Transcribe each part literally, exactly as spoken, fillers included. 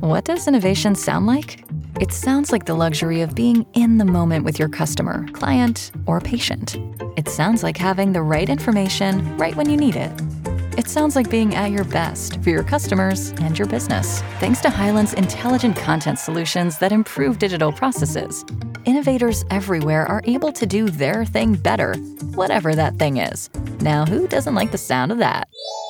What does innovation sound like? It sounds like the luxury of being in the moment with your customer, client, or patient. It sounds like having the right information right when you need it. It sounds like being at your best for your customers and your business. Thanks to Hyland's intelligent content solutions that improve digital processes, innovators everywhere are able to do their thing better, whatever that thing is. Now, who doesn't like the sound of that?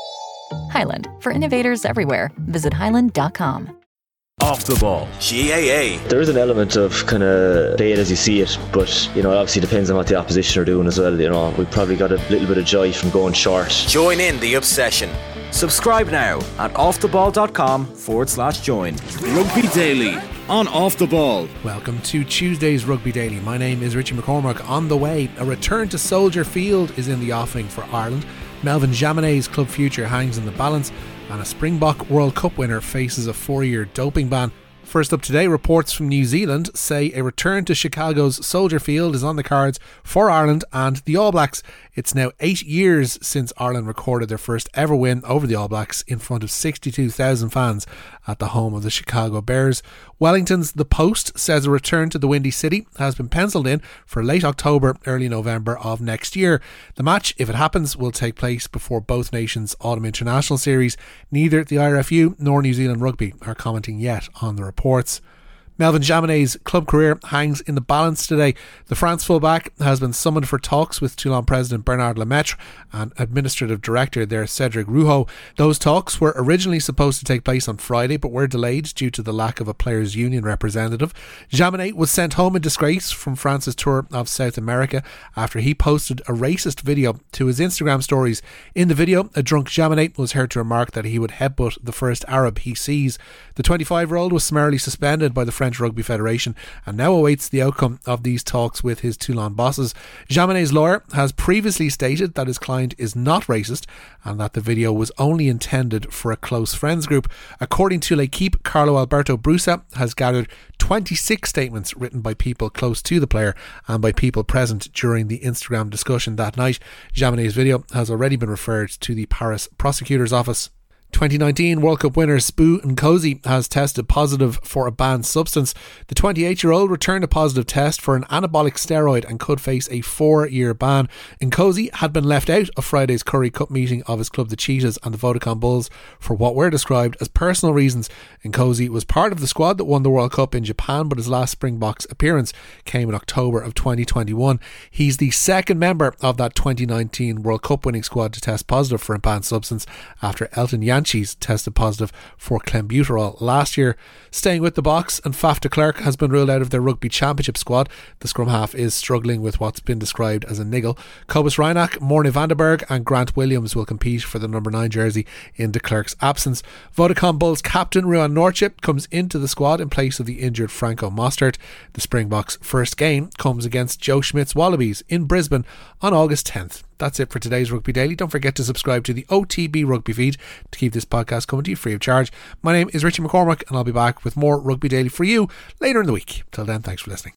Hyland, for innovators everywhere. Visit hyland dot com. Off the ball. G A A. There is an element of kind of play it as you see it, but you know, it obviously depends on what the opposition are doing as well. You know, we probably got a little bit of joy from going short. Join in the obsession. Subscribe now at offtheball.com forward slash join. Rugby Daily on Off the Ball. Welcome to Tuesday's Rugby Daily. My name is Richie McCormack. On the way, a return to Soldier Field is in the offing for Ireland. Melvin Jaminet's club future hangs in the balance, and a Springbok World Cup winner faces a four-year doping ban. First up today, reports from New Zealand say a return to Chicago's Soldier Field is on the cards for Ireland and the All Blacks. It's now eight years since Ireland recorded their first ever win over the All Blacks in front of sixty-two thousand fans at the home of the Chicago Bears. Wellington's The Post says a return to the Windy City has been penciled in for late October, early November of next year. The match, if it happens, will take place before both nations' Autumn International Series. Neither the I R F U nor New Zealand Rugby are commenting yet on the reports. Melvin Jaminet's club career hangs in the balance today. The France fullback has been summoned for talks with Toulon president Bernard Lemaitre and administrative director there Cedric Rouhaud. Those talks were originally supposed to take place on Friday but were delayed due to the lack of a players' union representative. Jaminet was sent home in disgrace from France's tour of South America after he posted a racist video to his Instagram stories. In the video, a drunk Jaminet was heard to remark that he would headbutt the first Arab he sees. The twenty-five-year-old was summarily suspended by the French Rugby Federation and now awaits the outcome of these talks with his Toulon bosses. Jaminet's lawyer has previously stated that his client is not racist and that the video was only intended for a close friends group. According to L'Equipe, Carlo Alberto Brusa has gathered twenty-six statements written by people close to the player and by people present during the Instagram discussion that night. Jaminet's video has already been referred to the Paris prosecutor's office. twenty nineteen World Cup winner Sbu Nkosi has tested positive for a banned substance. The twenty-eight-year-old returned a positive test for an anabolic steroid and could face a four-year ban. Nkosi had been left out of Friday's Currie Cup meeting of his club the Cheetahs and the Vodacom Bulls for what were described as personal reasons. Nkosi was part of the squad that won the World Cup in Japan, but his last Springboks appearance came in October of twenty twenty-one. He's the second member of that twenty nineteen World Cup winning squad to test positive for a banned substance after Elton Yancey tested positive for clenbuterol last year. Staying with the box, and Faf de Klerk has been ruled out of their rugby championship squad. The scrum half is struggling with what's been described as a niggle. Cobus Reinach, Morne Vandenberg and Grant Williams will compete for the number nine jersey in de Klerk's absence. Vodacom Bulls captain Ruan Norchip comes into the squad in place of the injured Franco Mostert. The Springboks' first game comes against Joe Schmidt's Wallabies in Brisbane on August tenth. That's it for today's Rugby Daily. Don't forget to subscribe to the O T B Rugby feed to keep this podcast coming to you free of charge. My name is Richie McCormack and I'll be back with more Rugby Daily for you later in the week. Till then, thanks for listening.